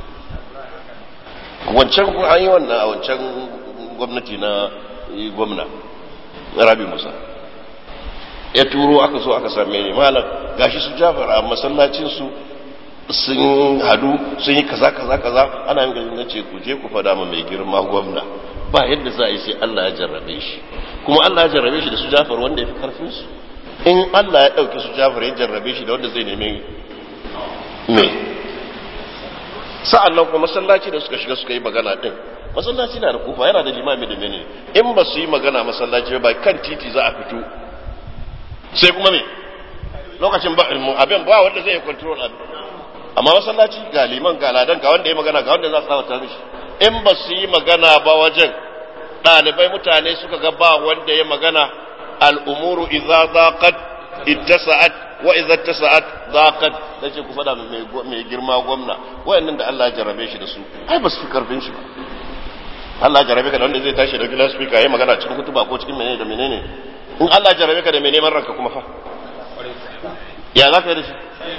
wancan kun an yi wannan a wancan gwamnati na gwamna Rabi Musa ya turo aka so aka same ni malam gashi su Jafar a masallacin su sun hadu sun yi kaza kaza kaza ana yin gani nace ku je ku fada ma mai girma gwamna ba yadda za a yi sai Allah ya jarrabe shi kuma Allah ya jarrabe shi da su Jafar wanda ya fi karfin su in Allah ya dauke su Jafar ya jarrabe shi da wanda zai neme me sa'an nan kuma masallaci da suka shiga suka yi magana din masallaci na da kufa yana da limami da menene in ba su yi magana masallaci ba kan titi za a fito sai kuma me lokacin ba abin ba wanda zai control abin amma masallaci ga liman ga ladan ga wanda ya magana ga wanda za su tsawata mishi in ba su yi magana ba wajen ɗalibai mutane suka ga ba wanda ya magana al'umuru idza zaqat ittasa'at wa idza ittasa'at zaqat dace ku fada mai girma gwamna wayannan da Allah ya jarrabe shi da su ai ba su fi karfin shi ba Allah ya jarrabe ka da wanda zai tashi da glass speaker yayi magana cikin kutuba ko cikin menene da menene in Allah ya jarrabe ka da mai neman ranka kuma fa ya za ka yi da shi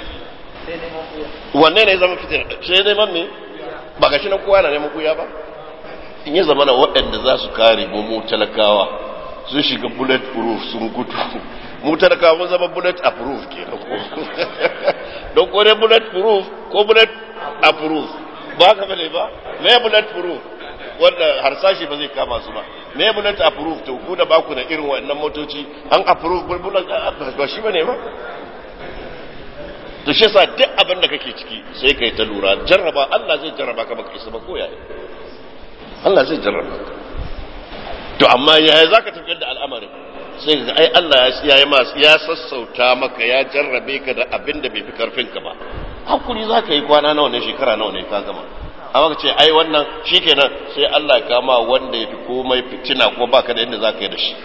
wanne ne zama fitina sai dai man me ba ga shi nan kowa na neman kuya ba in ya zama na waɗanda za su kare mu talakawa sun shiga bullet proof sun gudu mu talakawa mun zama bullet approved kenan ko don ko ne bullet proof ko bullet approved ba ka bane ba me bullet proof wanda harsashi ba zai kama su ba me bullet approved to ku da ba ku da irin wannan motoci an approve bullet ba shi bane ba to shi yasa duk abin da kake ciki sai kai ta lura jarraba Allah zai jarraba ka baka isa ba ko yaya Allah zai jarraba ka to amma yaya zaka tafiyar da al'amarin sai ga ai Allah ya yi mas ya sassauta maka ya jarrabe ka da abin da bai fi karfin ka ba hakuri zaka yi kwana nawa ne shekara nawa ne ka gama amma ka ce ai wannan shikenan sai Allah ya kama wanda ya fi komai fitina kuma baka da inda zaka yi da shi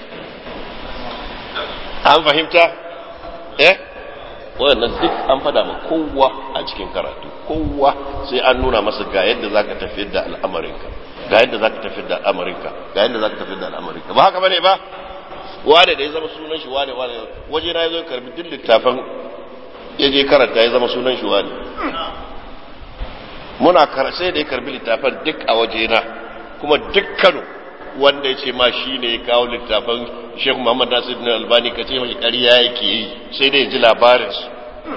an fahimta eh wannan duk an fada ma kowa a cikin karatu kowa sai an nuna masa ga yadda zaka tafiyar da al'amarinka ga yadda zaka tafiyar da al'amarinka ga yadda zaka tafiyar da al'amarinka ba haka bane ba wane da ya zama sunan shi wane wane waje na yazo karbi duk littafin yaje karanta ya zama sunan shi wane muna sai da ya karbi littafin duk a waje na kuma dukkan wanda ya ce ma shi ne ya kawo littafin Sheikh Muhammad Nasir bin Albani kace mai ƙarya yake yi sai dai ya ji labarin su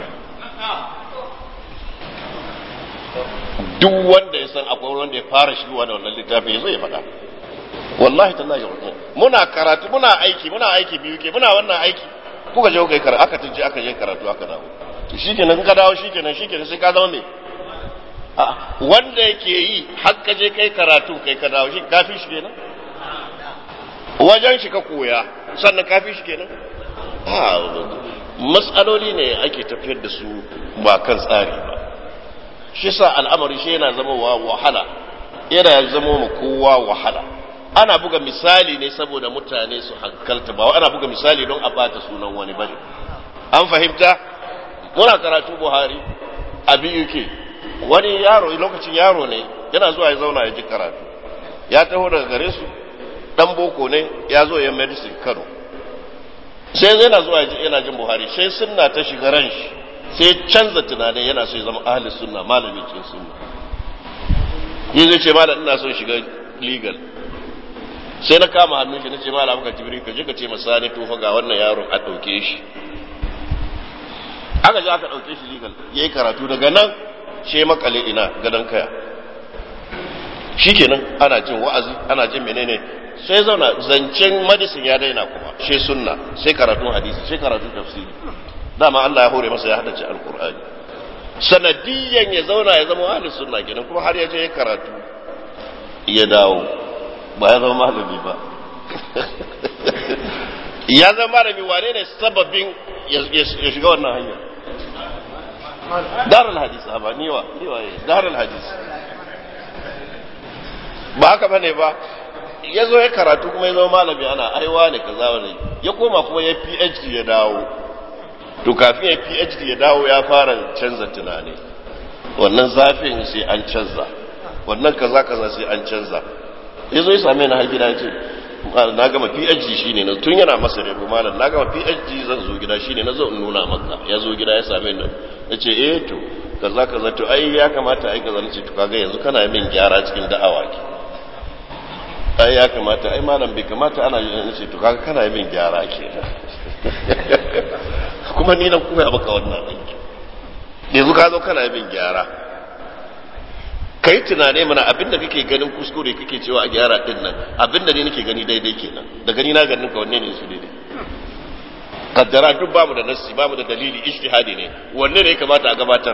duk wanda ya san akwai wanda ya fara shigowa da wannan littafin yazo ya faɗa wallahi tallahi muna karatu muna aiki muna aiki biyu ke muna wannan aiki kuka je kuka yi karatu aka tunje aka je karatu aka dawo to shikenan ka dawo shikenan shikenan sai ka zama me a wanda yake yi har ka je kai karatu kai ka dawo shi kafi shi kenan wajen shi ka koya sannan kafi shi kenan a mas'aloli ne ake tafiyar da su ba kan tsari ba shi sa al'amari shi yana zama wa wahala yana zama mu kowa wahala. Ana buga misali ne saboda mutane su hankalta, ba ana buga misali don a bata sunan wani bane. An fahimta? Muna karatu Buhari a biyu ke wani yaro lokacin yaro ne yana zuwa ya zauna ya ji karatu, ya taho daga gare su dan boko ne ya zo ya medicine Kano, sai yana zuwa yana jin Buhari sai sunna ta shiga ran shi, sai canza tunanin yana so ya zama ahli sunna, malami ce sunna. Yi zai ce malam ina so shiga legal, sai na kama hannun shi na ce malam ka Jibril ka je ka ce masa ne to fa ga wannan yaron a dauke shi. Aka je aka dauke shi legal yayi karatu, daga nan she makale ina gadan kaya. Shikenan ana jin wa'azi ana jin menene, sai zauna zancen medicine ya daina kuma she sunna, sai karatun hadisi, sai karatun tafsiri. Dama Allah ya hore masa ya hadace alqur'ani, sanadiyan ya zauna ya zama ahli sunna kenan, kuma har ya je karatu ya dawo ba ya zama malami ba. Ya zama malami, wane ne sababin ya shiga wannan hanya? Darul hadis, ba niwa niwa darul hadis ba haka bane ba. Ya zo ya karatu kuma ya zama malami, ana aiwa ne kaza ne, ya koma kuma ya P H D ya dawo. To kafin ya P H D ya dawo ya fara canza tunani, wannan zafin sai an canza, wannan kaza kaza sai an canza. Ya zo ya same ni har gida ya ce na gama P H D shine na tun yana masa da malam na gama P H D zan zo gida shine na zo in nuna maka. Ya zo gida ya same ni nace eh to kaza kaza to ai ya kamata ai kaza nace to kaga yanzu kana min gyara cikin da'awa ki, ai ya kamata ai malam bai kamata ana nace to kaga kana min gyara kenan. Kuma ni na koya maka wannan aiki, yanzu ka zo kana min gyara. Kai tunane mana abinda kake ganin kuskure kake cewa a gyara din nan, abinda ne nake gani daidai kenan, da gani na ganin ka wanne ne su daidai. Kaddara duk bamu da nassi bamu da dalili, ijtihadi ne, wanne ne ya kamata a gabatar?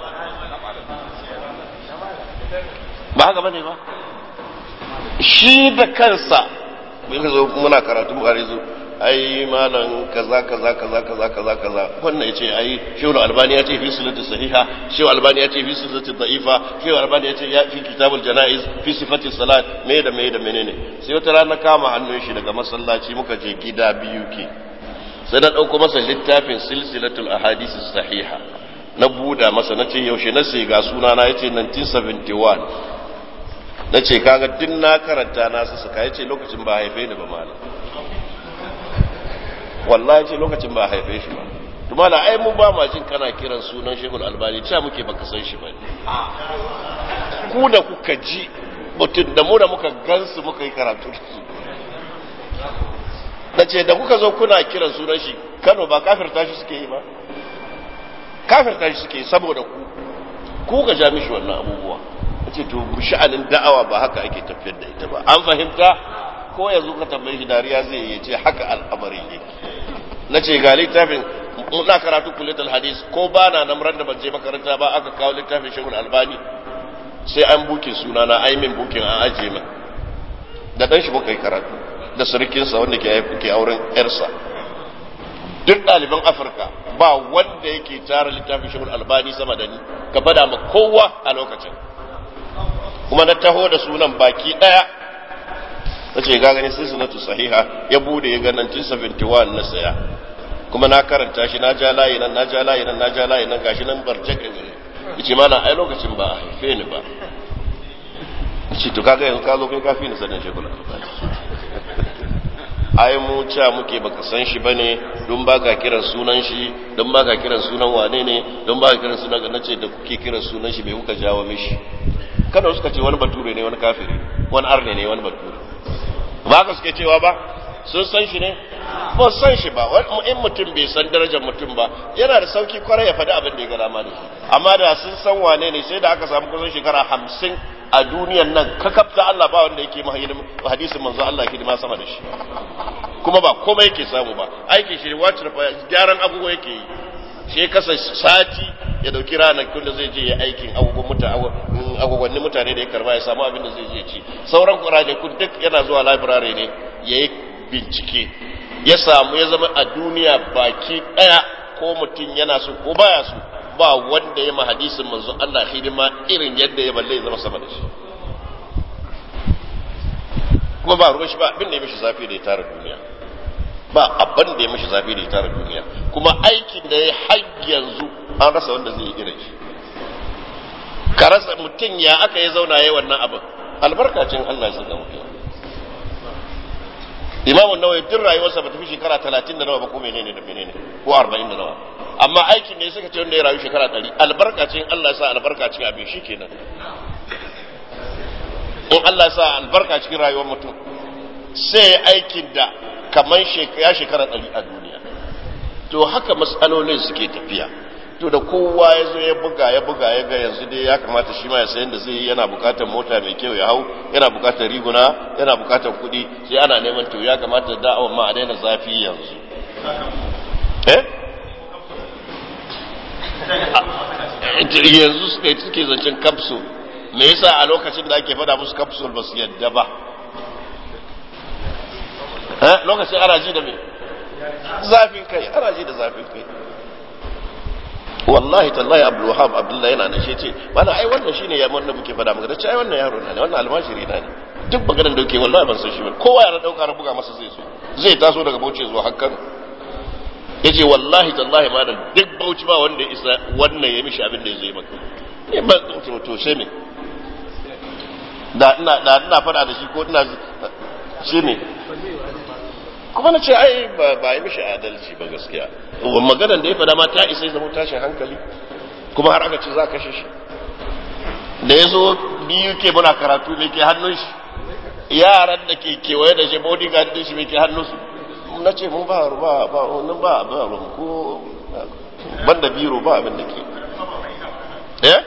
Ba haka bane ba. Shi da kansa mun zo muna karatu mu kare zo ai malam kaza kaza kaza kaza kaza kaza, wannan yace ai Shehu Albani ya ce fi sunnati sahiha, Shehu Albani ya ce fi sunnati da'ifa, Shehu Albani ya ce ya fi kitabul janaiz fi sifati salat, me da me da menene. Sai wata rana kama hannun shi daga masallaci muka je gida biyu ke, sai na dauko masa littafin silsilatul ahadith sahiha, na buda masa nace yaushe na sai ga suna na yace nineteen seventy-one. Nace kaga din na karanta na su suka yace lokacin ba haife ni ba malam, wallahi ce lokacin ba haife shi ba. Kuma da ai mun ba ma jin kana kiran sunan Sheikhul Albani, cewa muke baka san shi bane. Ku da kuka ji mutun da mu da muka gansu muka yi karatu da su. Nace da kuka zo kuna kiran sunan shi, Kano ba kafirta shi suke yi ba? Kafirta shi suke saboda ku. Ku ga ja mishi wannan abubuwa. Nace to sha'anin da'awa ba haka ake tafiyar da ita ba. An fahimta? Ko yanzu ka tambaye shi dariya zai yi ce haka al'amari yake. Na ce ga littafin muna karatu kullatul hadis, ko ba na nan ran da ban je makaranta ba aka kawo littafin Sheikhul Albani sai an buke suna na ai min bukin an aje min da dan shi muka yi karatu da sarkin sa wanda ke ke auren yarsa. Duk ɗaliban Afirka ba wanda yake tara littafin Sheikhul Albani sama da ni, ka bada ma kowa a lokacin. Kuma na taho da sunan baki daya nace ga gani silsilatu sahiha, ya bude ya ga nineteen seventy-one na saya, kuma na karanta shi, na ja layi nan na ja layi nan na ja layi nan gashi nan barjake gare. Yace mana ai lokacin ba a haife ni ba. Yace to kaga yanzu ka zo kai kafi ni sanin Sheikhul Albani. Ai mu cha muke baka san shi bane, don baka kiran sunan shi, don baka kiran sunan wane ne, don baka kiran sunan ga nace da kuke kiran sunan shi me kuka jawo mishi. Kada suka ce wani bature ne wani kafiri, wani arne ne wani bature. Ba ka suke cewa ba, sun san shi ne ba san shi ba. In mutum bai san darajar mutum ba yana da sauki kwarai ya faɗi abin da ya ga dama da shi, amma da sun san wane ne sai da aka samu kusan shekara hamsin a duniyan nan kakafta Allah ba wanda yake hadisin manzo Allah hidima sama da shi, kuma ba komai yake samu ba. Aikin shi wacce gyaran abubuwa yake yi, shi kasa sati ya dauki ranakun da zai je ya aikin agwagwannin mutane da ya karba ya samu abin da zai je ci. Sauran ranakun duk yana zuwa library ne ya yi bincike, ya samu ya zama a duniya baki daya, ko mutum yana so ko baya so ba wanda ya ma hadisin manzo Allah hidima irin yadda ya balle zama sama da shi kuma ba ruwan shi ba abin da ya mishi zafi da ya tara duniya ba abin da ya mishi zafi da ya tara duniya kuma aikin da ya har yanzu an rasa wanda zai yi irin shi ka rasa mutum ya aka yi zauna yayi wannan abin albarkacin Allah ya saka mutum Imam an-Nawawi din rayuwarsa ba ta fi shekara talatin da nawa ba ko menene da menene ko arba'in da nawa amma aikin ne suka ce wanda ya rayu shekara ɗari albarkacin Allah ya sa albarkacin abin shi kenan in Allah ya sa albarka cikin rayuwar mutum sai aikin da kaman ya shekara ɗari a duniya to haka matsalolin suke tafiya to da kowa ya zo ya buga ya buga ya ga yanzu dai ya kamata shi ma ya sayan da zai yana bukatar mota mai kyau ya hau yana bukatar riguna yana bukatar kuɗi sai ana neman to ya kamata da'awar ma a daina zafi yanzu eh yanzu suka suke zancen capsule me yasa a lokacin da ake faɗa musu capsule ba su yadda ba eh lokacin ana ji da me zafin kai ana ji da zafin kai wallahi tallahi Abdul Wahhab Abdullahi yana nan shi ce bana ai wannan shine ya mun da muke fada maka da ce ai wannan yaro na ne wannan almashiri na ne duk maganar da yake wallahi ban san shi ba kowa ya dauka na buga masa zai so zai taso daga Bauchi zuwa Hakkan yace wallahi tallahi ma duk Bauchi ba wanda ya isa wannan ya mishi abin da yazo yi maka ne ba to to sai me da ina da ina fada da shi ko ina shi ne kuma na ce ai ba yi mishi adalci ba gaskiya maganar da ya fada ma ta isa ya zama tashin hankali kuma har aka ce za a kashe shi da ya zo biyu ke muna karatu mai ke hannun shi yaran da ke kewaye da shi bodyguard din shi mai ke hannun su na ce mun ba ba ba wannan ba ba ko banda biro ba abin da ke eh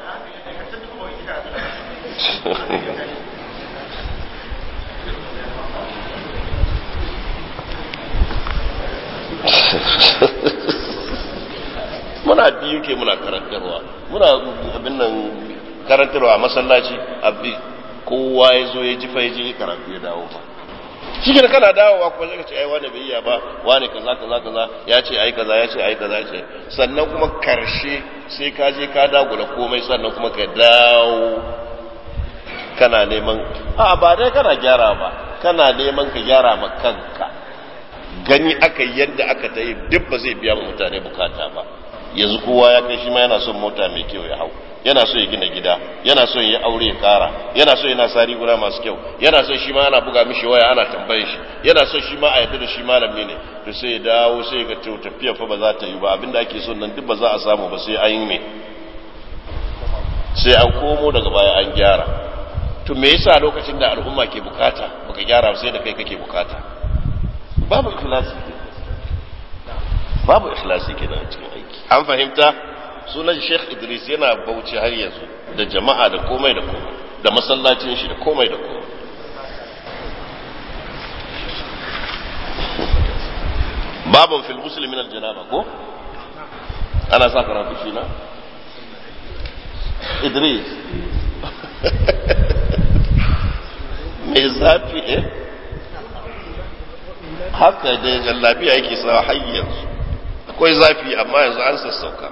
muna biyu ke muna karantarwa muna abin nan karantarwa a masallaci abin kowa ya zo ya ji fa ya je karatu ya dawo ba shi ne kana dawowa kuma zai ce ai wani bai iya ba wani kaza kaza kaza ya ce ai kaza ya ce ai kaza ya ce sannan kuma karshe sai ka je ka dagula komai sannan kuma ka dawo kana neman a ba dai kana gyara ba kana neman ka gyara ma kanka gani aka yadda aka ta yi duk ba zai biya mutane bukata ba yanzu kowa ya kai shi ma yana son mota mai kyau ya hau yana so ya gina gida yana so ya aure ya kara yana so yana sari gura masu kyau yana so shi ma ana buga mishi waya ana tambaye shi yana so shi ma a yadda da shi malami ne to sai ya dawo sai ga to tafiya fa ba za ta yi ba abinda ake so nan duk ba za a samu ba sai an yi me sai an komo daga baya an gyara to me yasa lokacin da al'umma ke bukata baka gyara sai da kai kake bukata babu ikhlasi babu ikhlasi kenan a cikin aiki an fahimta sunan Sheikh Idris yana Bauchi har yanzu da jama'a da komai da komai da masallacin shi da komai da komai babun fil muslimin al janaba ko ana sa karatu shi na Idris me zafi eh haka dai lafiya yake sa har yanzu akwai zafi amma yanzu an sassauka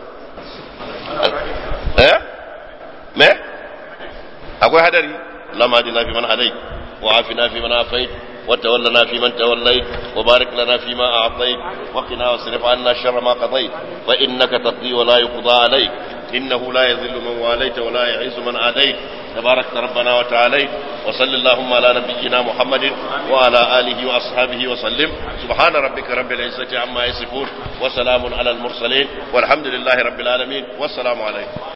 eh me akwai hadari lama dina fi man hadai wa afina fi man afait wa tawallana fi man tawallait wa barik lana fi ma a'tait wa qina wasrif 'anna sharra ma qadait fa innaka taqdi wa la yuqda alayk innahu la yadhillu man walayta wa la yu'izzu man adait تبارك ربنا وتعالى وصلى اللهم على نبينا محمد وعلى آله وأصحابه وسلم سبحان ربك رب العزة عما يصفون وسلام على المرسلين والحمد لله رب العالمين والسلام عليكم.